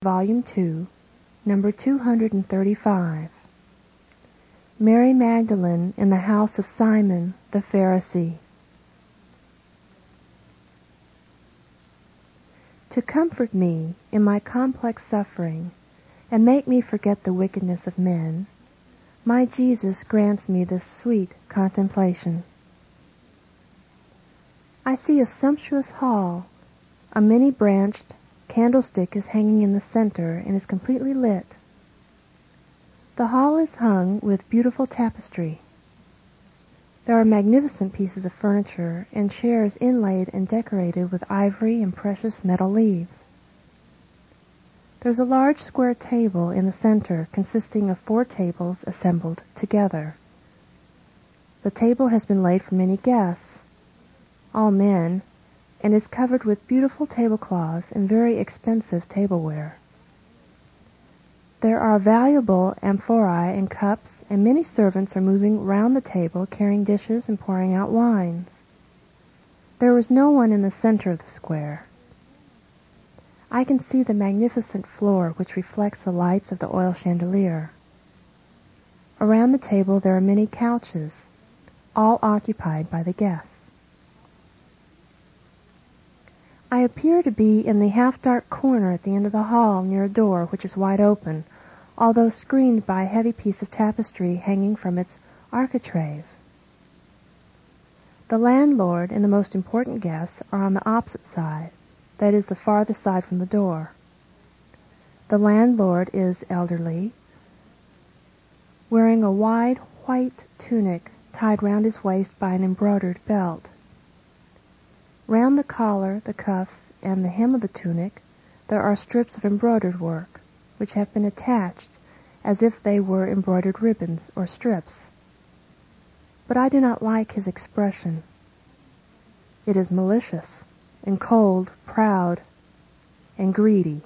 Volume 2, number 235. Mary Magdalene in the house of Simon the Pharisee. To comfort me in my complex suffering and make me forget the wickedness of men, my Jesus grants me this sweet contemplation. I see a sumptuous hall. A many-branched candlestick is hanging in the center and is completely lit. The hall is hung with beautiful tapestry. There are magnificent pieces of furniture and chairs inlaid and decorated with ivory and precious metal leaves. There's a large square table in the center consisting of 4 tables assembled together. The table has been laid for many guests, all men, and is covered with beautiful tablecloths and very expensive tableware. There are valuable amphorae and cups, and many servants are moving round the table carrying dishes and pouring out wines. There was no one in the center of the square. I can see the magnificent floor which reflects the lights of the oil chandelier. Around the table there are many couches, all occupied by the guests. I appear to be in the half-dark corner at the end of the hall near a door which is wide open, although screened by a heavy piece of tapestry hanging from its architrave. The landlord and the most important guests are on the opposite side, that is, the farthest side from the door. The landlord is elderly, wearing a wide white tunic tied round his waist by an embroidered belt. Round the collar, the cuffs, and the hem of the tunic there are strips of embroidered work, which have been attached as if they were embroidered ribbons or strips. But I do not like his expression. It is malicious, and cold, proud, and greedy.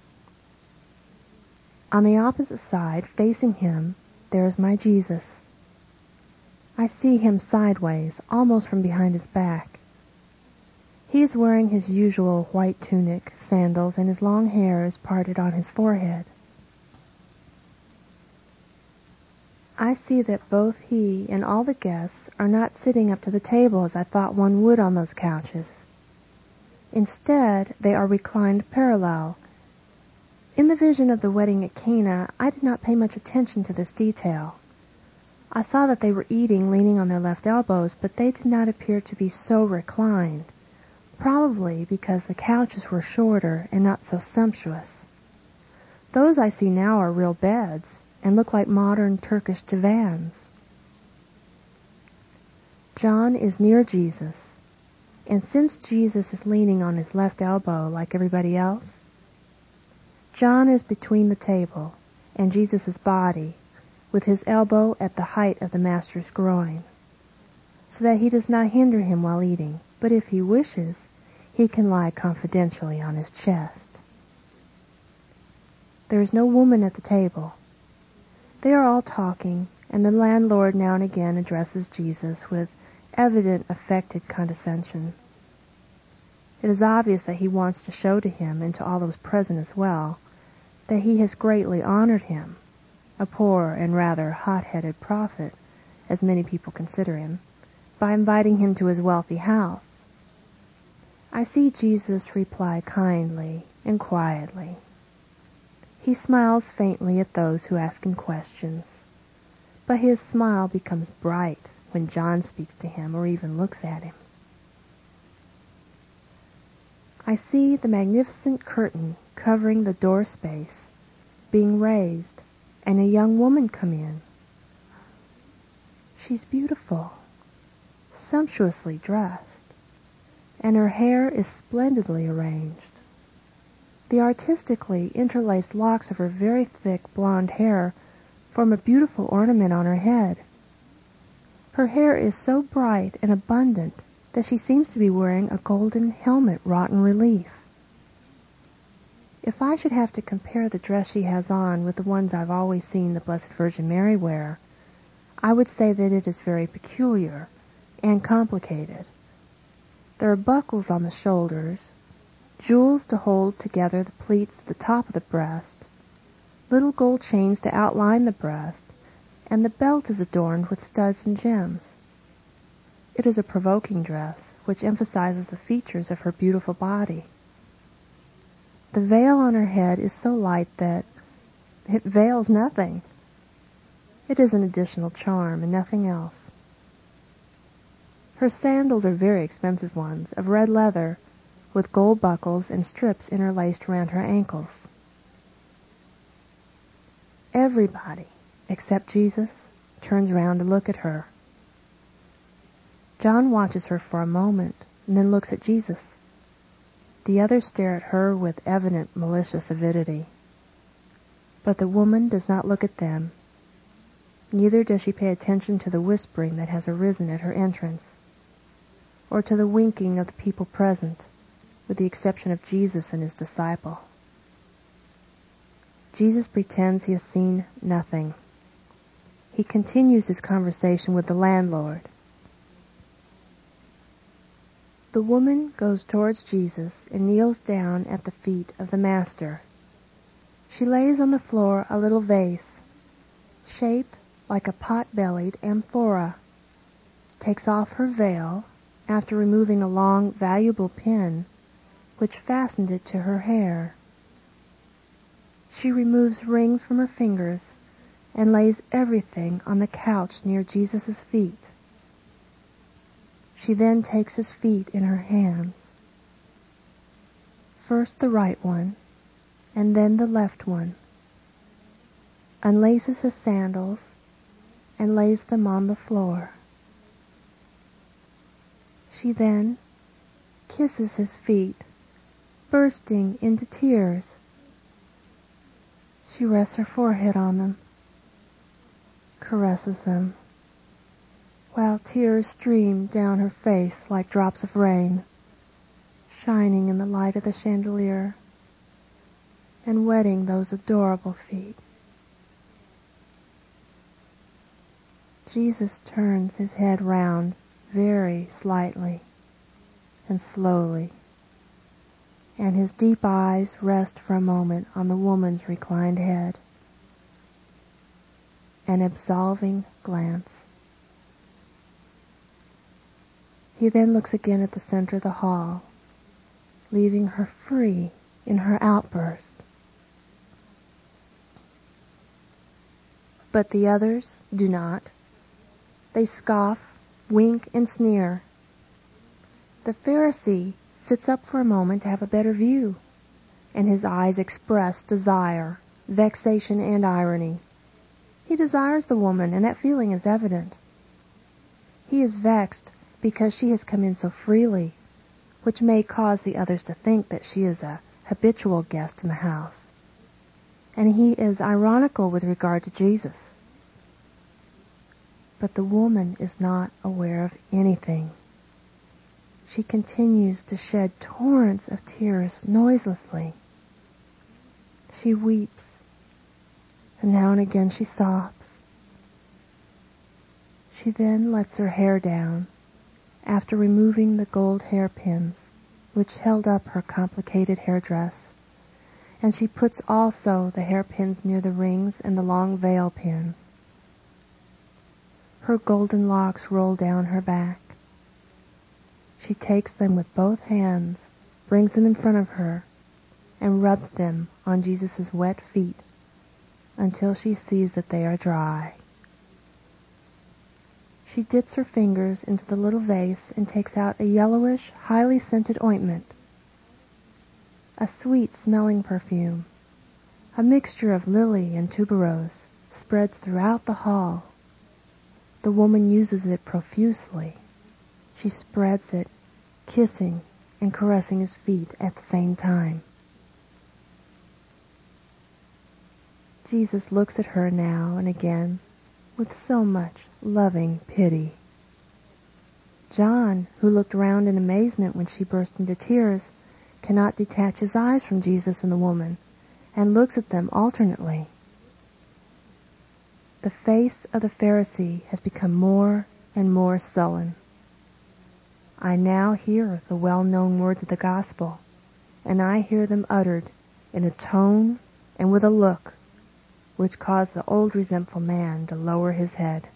On the opposite side, facing him, there is my Jesus. I see him sideways, almost from behind his back. He is wearing his usual white tunic, sandals, and his long hair is parted on his forehead. I see that both he and all the guests are not sitting up to the table as I thought one would on those couches. Instead, they are reclined parallel. In the vision of the wedding at Cana, I did not pay much attention to this detail. I saw that they were eating leaning on their left elbows, but they did not appear to be so reclined, probably because the couches were shorter and not so sumptuous. Those I see now are real beds, and look like modern Turkish divans. John is near Jesus, and since Jesus is leaning on his left elbow like everybody else, John is between the table and Jesus' body, with his elbow at the height of the Master's groin, so that he does not hinder him while eating, but if he wishes, he can lie confidentially on his chest. There is no woman at the table. They are all talking, and the landlord now and again addresses Jesus with evident affected condescension. It is obvious that he wants to show to him, and to all those present as well, that he has greatly honored him, a poor and rather hot-headed prophet, as many people consider him, by inviting him to his wealthy house. I see Jesus reply kindly and quietly. He smiles faintly at those who ask him questions, but his smile becomes bright when John speaks to him or even looks at him. I see the magnificent curtain covering the door space being raised, and a young woman come in. She's beautiful, sumptuously dressed, and her hair is splendidly arranged. The artistically interlaced locks of her very thick blonde hair form a beautiful ornament on her head. Her hair is so bright and abundant that she seems to be wearing a golden helmet wrought in relief. If I should have to compare the dress she has on with the ones I've always seen the Blessed Virgin Mary wear, I would say that it is very peculiar and complicated. There are buckles on the shoulders, jewels to hold together the pleats at the top of the breast, little gold chains to outline the breast, and the belt is adorned with studs and gems. It is a provoking dress, which emphasizes the features of her beautiful body. The veil on her head is so light that it veils nothing. It is an additional charm and nothing else. Her sandals are very expensive ones, of red leather, with gold buckles and strips interlaced around her ankles. Everybody, except Jesus, turns round to look at her. John watches her for a moment, and then looks at Jesus. The others stare at her with evident malicious avidity. But the woman does not look at them. Neither does she pay attention to the whispering that has arisen at her entrance, or to the winking of the people present, with the exception of Jesus and his disciple. Jesus pretends he has seen nothing. He continues his conversation with the landlord. The woman goes towards Jesus and kneels down at the feet of the Master. She lays on the floor a little vase, shaped like a pot-bellied amphora, takes off her veil, after removing a long, valuable pin, which fastened it to her hair. She removes rings from her fingers and lays everything on the couch near Jesus' feet. She then takes his feet in her hands, first the right one, and then the left one, unlaces his sandals, and lays them on the floor. She then kisses his feet, bursting into tears. She rests her forehead on them, caresses them, while tears stream down her face like drops of rain, shining in the light of the chandelier and wetting those adorable feet. Jesus turns his head round very slightly and slowly, and his deep eyes rest for a moment on the woman's reclined head. An absolving glance. He then looks again at the center of the hall, leaving her free in her outburst. But the others do not. They scoff, wink, and sneer. The Pharisee sits up for a moment to have a better view, and his eyes express desire, vexation, and irony. He desires the woman, and that feeling is evident. He is vexed because she has come in so freely, which may cause the others to think that she is a habitual guest in the house. And he is ironical with regard to Jesus. But the woman is not aware of anything. She continues to shed torrents of tears noiselessly. She weeps, and now and again she sobs. She then lets her hair down, after removing the gold hairpins, which held up her complicated hairdress, and she puts also the hairpins near the rings and the long veil pin. Her golden locks roll down her back. She takes them with both hands, brings them in front of her, and rubs them on Jesus' wet feet until she sees that they are dry. She dips her fingers into the little vase and takes out a yellowish, highly scented ointment, a sweet-smelling perfume. A mixture of lily and tuberose spreads throughout the hall. The woman uses it profusely. She spreads it, kissing and caressing his feet at the same time. Jesus looks at her now and again with so much loving pity. John, who looked round in amazement when she burst into tears, cannot detach his eyes from Jesus and the woman, and looks at them alternately. The face of the Pharisee has become more and more sullen. I now hear the well-known words of the gospel, and I hear them uttered in a tone and with a look which cause the old resentful man to lower his head.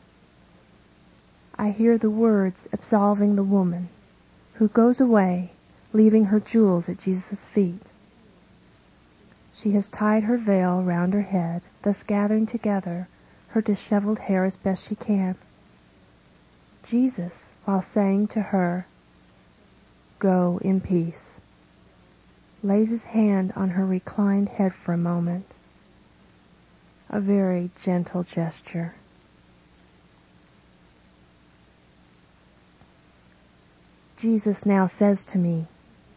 I hear the words absolving the woman, who goes away, leaving her jewels at Jesus' feet. She has tied her veil round her head, thus gathering together her disheveled hair as best she can. Jesus, while saying to her, "Go in peace," lays his hand on her reclined head for a moment. A very gentle gesture. Jesus now says to me,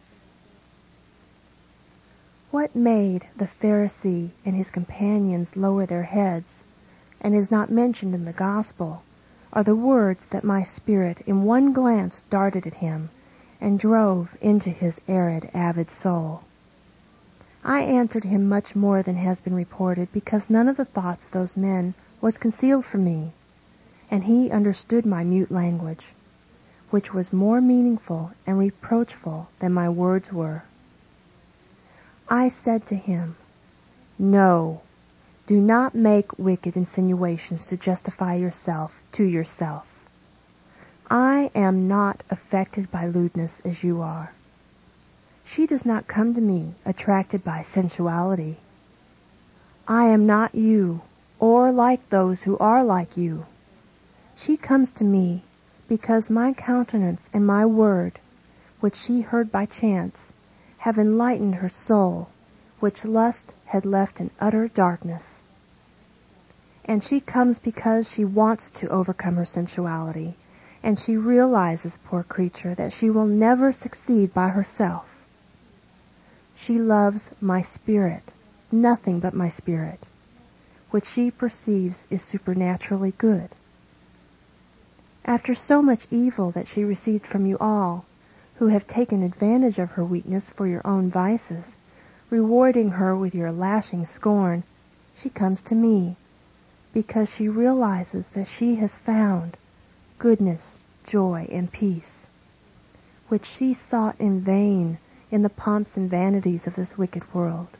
"What made the Pharisee and his companions lower their heads, and is not mentioned in the Gospel, are the words that my spirit in one glance darted at him and drove into his arid, avid soul. I answered him much more than has been reported, because none of the thoughts of those men was concealed from me, and he understood my mute language, which was more meaningful and reproachful than my words were. I said to him, 'No, do not make wicked insinuations to justify yourself to yourself. I am not affected by lewdness as you are. She does not come to me attracted by sensuality. I am not you, or like those who are like you. She comes to me because my countenance and my word, which she heard by chance, have enlightened her soul, which lust had left in utter darkness. And she comes because she wants to overcome her sensuality, and she realizes, poor creature, that she will never succeed by herself. She loves my spirit, nothing but my spirit, which she perceives is supernaturally good. After so much evil that she received from you all, who have taken advantage of her weakness for your own vices, rewarding her with your lashing scorn, she comes to me, because she realizes that she has found goodness, joy, and peace, which she sought in vain in the pomps and vanities of this wicked world.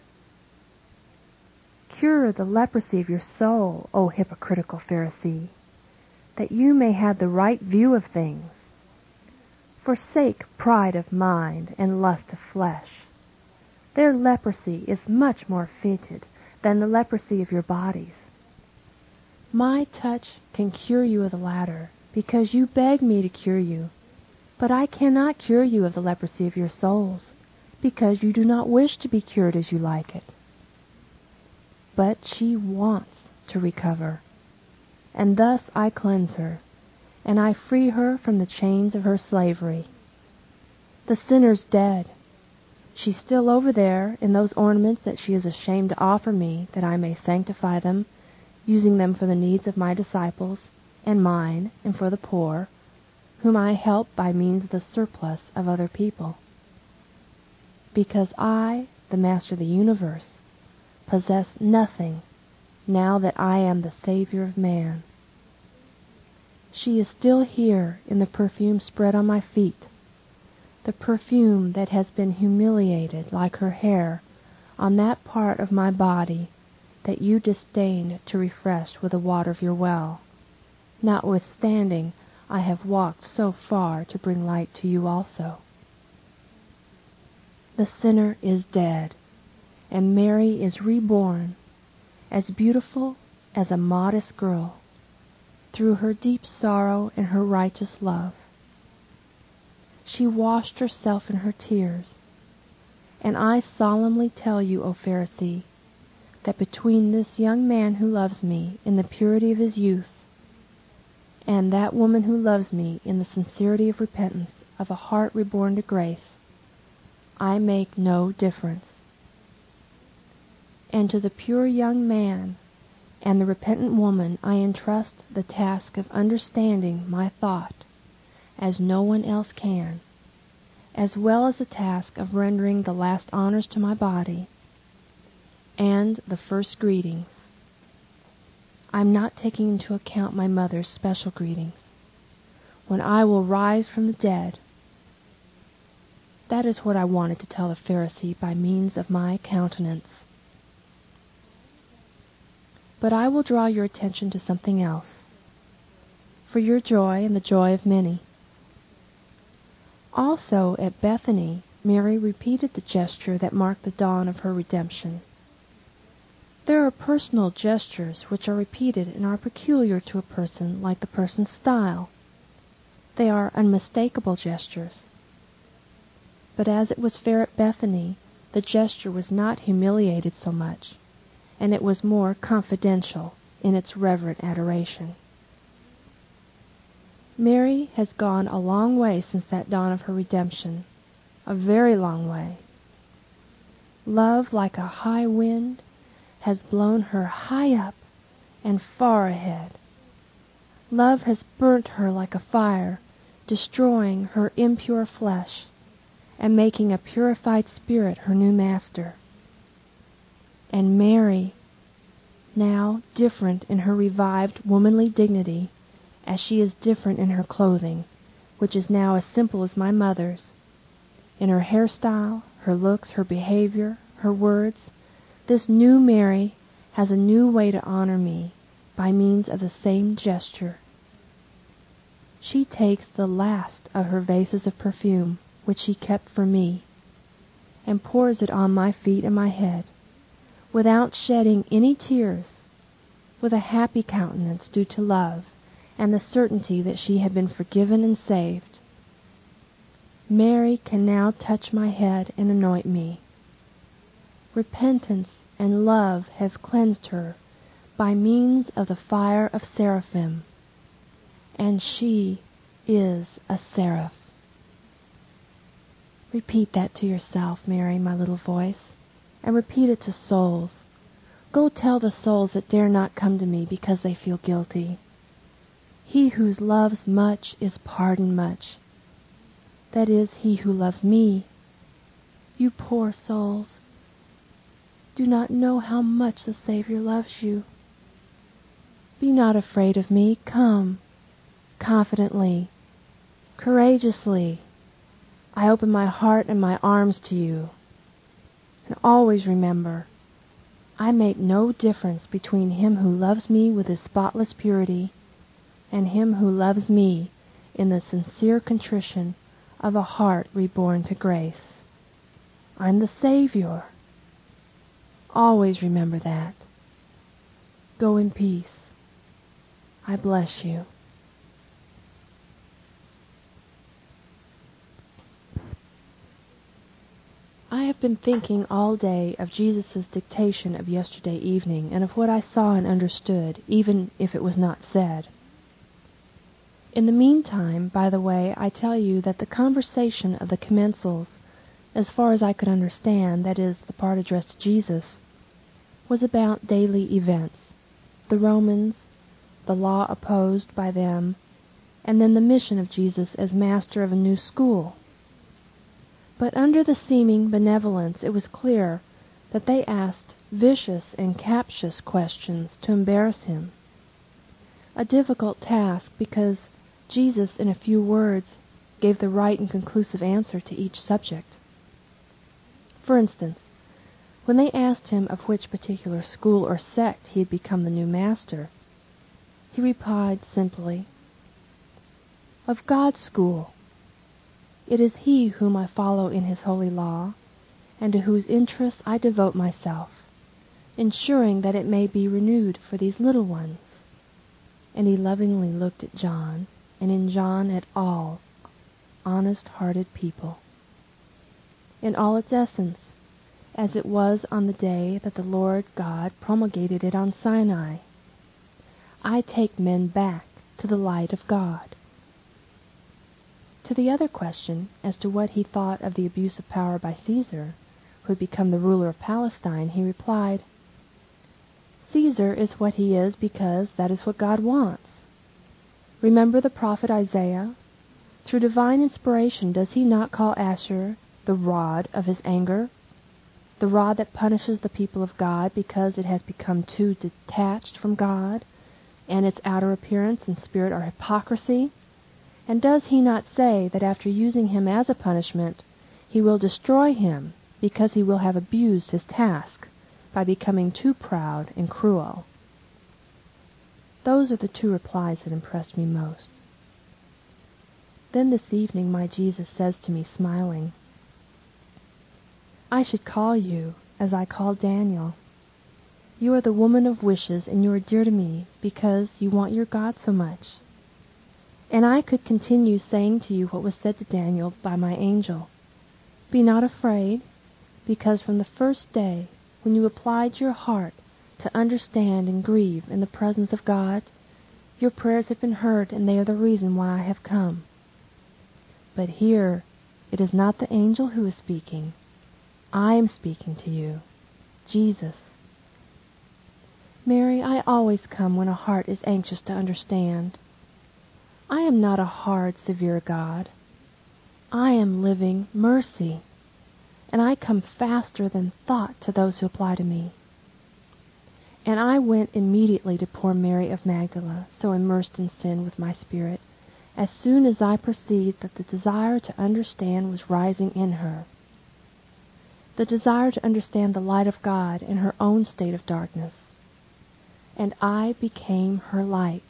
Cure the leprosy of your soul, O hypocritical Pharisee, that you may have the right view of things. Forsake pride of mind and lust of flesh. Their leprosy is much more fitted than the leprosy of your bodies. My touch can cure you of the latter, because you beg me to cure you, but I cannot cure you of the leprosy of your souls, because you do not wish to be cured as you like it. But she wants to recover, and thus I cleanse her, and I free her from the chains of her slavery. The sinner's dead. She's still over there in those ornaments that she is ashamed to offer me, that I may sanctify them, using them for the needs of my disciples, and mine, and for the poor, whom I help by means of the surplus of other people. Because I, the Master of the universe, possess nothing now that I am the Savior of man. She is still here in the perfume spread on my feet, the perfume that has been humiliated like her hair on that part of my body that you disdained to refresh with the water of your well, notwithstanding I have walked so far to bring light to you also. The sinner is dead, and Mary is reborn, as beautiful as a modest girl, through her deep sorrow and her righteous love. She washed herself in her tears, and I solemnly tell you, O Pharisee, that between this young man who loves me in the purity of his youth, and that woman who loves me in the sincerity of repentance of a heart reborn to grace, I make no difference. And to the pure young man and the repentant woman I entrust the task of understanding my thought as no one else can, as well as the task of rendering the last honors to my body and the first greetings. I'm not taking into account my mother's special greetings, when I will rise from the dead. That is what I wanted to tell the Pharisee by means of my countenance. But I will draw your attention to something else, for your joy and the joy of many. Also at Bethany, Mary repeated the gesture that marked the dawn of her redemption. There are personal gestures which are repeated and are peculiar to a person like the person's style. They are unmistakable gestures. But as it was fair at Bethany, the gesture was not humiliated so much, and it was more confidential in its reverent adoration. Mary has gone a long way since that dawn of her redemption, a very long way. Love, like a high wind, has blown her high up and far ahead. Love has burnt her like a fire, destroying her impure flesh, and making a purified spirit her new master. And Mary, now different in her revived womanly dignity, as she is different in her clothing, which is now as simple as my mother's, in her hairstyle, her looks, her behavior, her words, this new Mary has a new way to honor me by means of the same gesture. She takes the last of her vases of perfume, which she kept for me, and pours it on my feet and my head, without shedding any tears, with a happy countenance due to love and the certainty that she had been forgiven and saved. Mary can now touch my head and anoint me. Repentance and love have cleansed her by means of the fire of seraphim, and she is a seraph. Repeat that to yourself, Mary, my little voice, and repeat it to souls. Go tell the souls that dare not come to me because they feel guilty. He who loves much is pardoned much. That is, he who loves me. You poor souls, do not know how much the Savior loves you. Be not afraid of me. Come, confidently, courageously. I open my heart and my arms to you. And always remember, I make no difference between him who loves me with his spotless purity and him who loves me in the sincere contrition of a heart reborn to grace. I'm the Savior. Always remember that. Go in peace. I bless you. I have been thinking all day of Jesus' dictation of yesterday evening and of what I saw and understood, even if it was not said. In the meantime, by the way, I tell you that the conversation of the commensals, as far as I could understand, that is, the part addressed to Jesus, was about daily events, the Romans, the law opposed by them, and then the mission of Jesus as master of a new school. But under the seeming benevolence it was clear that they asked vicious and captious questions to embarrass him. A difficult task, because Jesus in a few words gave the right and conclusive answer to each subject. For instance, when they asked him of which particular school or sect he had become the new master, he replied simply, "Of God's school. It is he whom I follow in his holy law, and to whose interests I devote myself, ensuring that it may be renewed for these little ones." And he lovingly looked at John, and in John at all honest-hearted people. In all its essence, as it was on the day that the Lord God promulgated it on Sinai. I take men back to the light of God. To the other question, as to what he thought of the abuse of power by Caesar, who had become the ruler of Palestine, he replied, "Caesar is what he is because that is what God wants. Remember the prophet Isaiah? Through divine inspiration does he not call Asher the rod of his anger, the rod that punishes the people of God because it has become too detached from God, and its outer appearance and spirit are hypocrisy? And does he not say that after using him as a punishment, He will destroy him because he will have abused his task by becoming too proud and cruel. Those are the two replies that impressed me most. Then this evening my Jesus says to me, smiling, I should call you as I called Daniel. You are the woman of wishes, and you are dear to me because you want your God so much. And I could continue saying to you what was said to Daniel by my angel. Be not afraid, because from the first day when you applied your heart to understand and grieve in the presence of God, your prayers have been heard, and they are the reason why I have come. But here it is not the angel who is speaking. I am speaking to you, Jesus. Mary, I always come when a heart is anxious to understand. I am not a hard, severe God. I am living mercy, and I come faster than thought to those who apply to me. And I went immediately to poor Mary of Magdala, so immersed in sin with my spirit, as soon as I perceived that the desire to understand was rising in her. The desire to understand the light of God in her own state of darkness. And I became her light.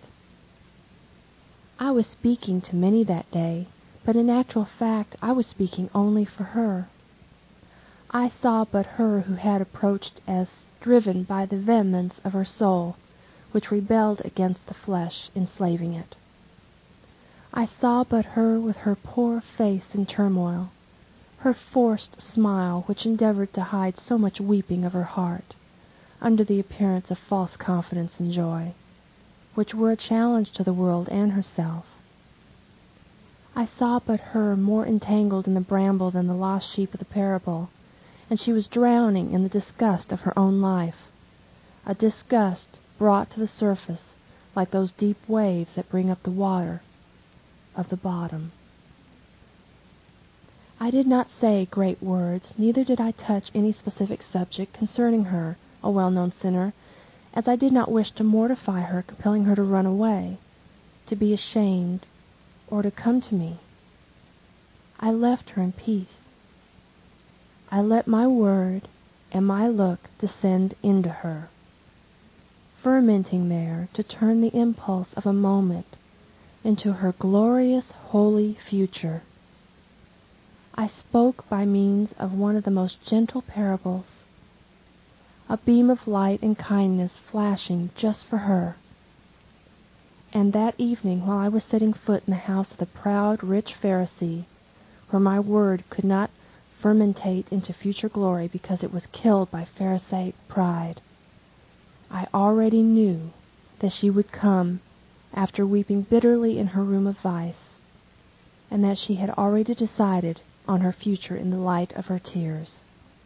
I was speaking to many that day, but in actual fact I was speaking only for her. I saw but her who had approached as driven by the vehemence of her soul, which rebelled against the flesh, enslaving it. I saw but her with her poor face in turmoil, her forced smile which endeavored to hide so much weeping of her heart, under the appearance of false confidence and joy, which were a challenge to the world and herself. I saw but her more entangled in the bramble than the lost sheep of the parable, and she was drowning in the disgust of her own life, a disgust brought to the surface like those deep waves that bring up the water of the bottom. I did not say great words, neither did I touch any specific subject concerning her, a well-known sinner, as I did not wish to mortify her, compelling her to run away, to be ashamed, or to come to me. I left her in peace. I let my word and my look descend into her, fermenting there to turn the impulse of a moment into her glorious holy future. I spoke by means of one of the most gentle parables, a beam of light and kindness flashing just for her. And that evening, while I was setting foot in the house of the proud, rich Pharisee, where my word could not fermentate into future glory because it was killed by Pharisaic pride, I already knew that she would come after weeping bitterly in her room of vice, and that she had already decided on her future in the light of her tears.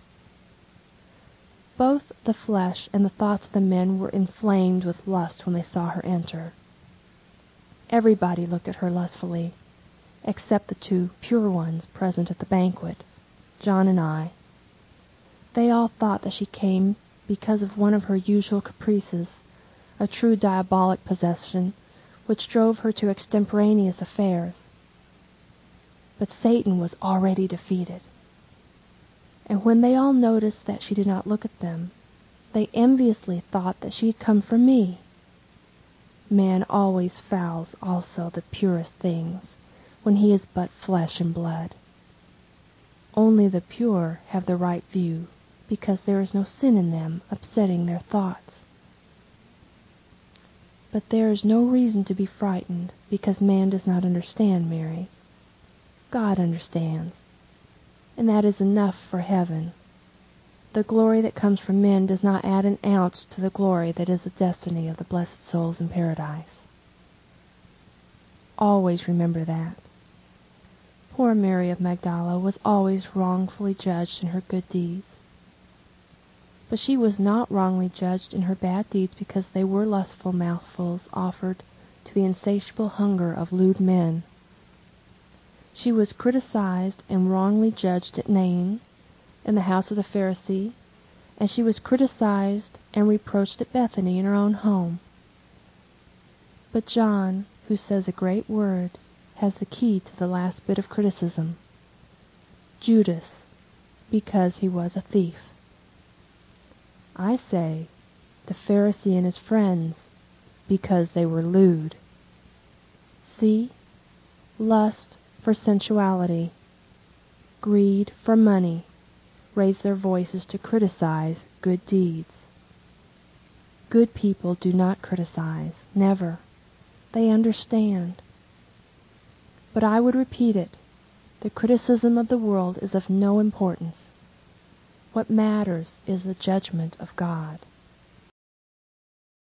Both the flesh and the thoughts of the men were inflamed with lust when they saw her enter. Everybody looked at her lustfully, except the two pure ones present at the banquet, John and I. They all thought that she came because of one of her usual caprices, a true diabolic possession, which drove her to extemporaneous affairs. But Satan was already defeated. And when they all noticed that she did not look at them, they enviously thought that she had come for me. Man always fouls also the purest things, when he is but flesh and blood. Only the pure have the right view, because there is no sin in them upsetting their thoughts. But there is no reason to be frightened, because man does not understand, Mary. God understands, and that is enough for heaven. The glory that comes from men does not add an ounce to the glory that is the destiny of the blessed souls in paradise. Always remember that. Poor Mary of Magdala was always wrongfully judged in her good deeds. But she was not wrongly judged in her bad deeds because they were lustful mouthfuls offered to the insatiable hunger of lewd men. She was criticized and wrongly judged at Nain, in the house of the Pharisee, and she was criticized and reproached at Bethany in her own home. But John, who says a great word, has the key to the last bit of criticism. Judas, because he was a thief. I say, the Pharisee and his friends, because they were lewd. See? Lust for sensuality, greed for money, raise their voices to criticize good deeds. Good people do not criticize, never. They understand. But I would repeat it, the criticism of the world is of no importance. What matters is the judgment of God.